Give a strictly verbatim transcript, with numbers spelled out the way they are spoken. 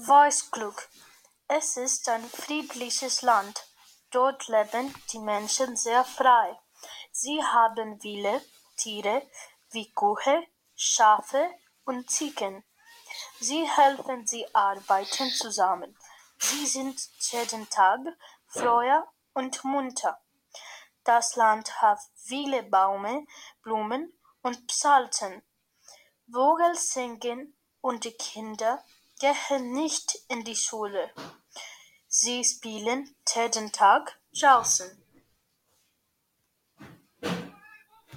Voice-Glück. Es ist ein friedliches Land. Dort leben die Menschen sehr frei. Sie haben viele Tiere wie Kühe, Schafe und Ziegen. Sie helfen, sie arbeiten zusammen. Sie sind jeden Tag froh und munter. Das Land hat viele Bäume, Blumen und Psalten. Vögel singen und die Kinder gehen nicht in die Schule. Sie spielen jeden Tag draußen.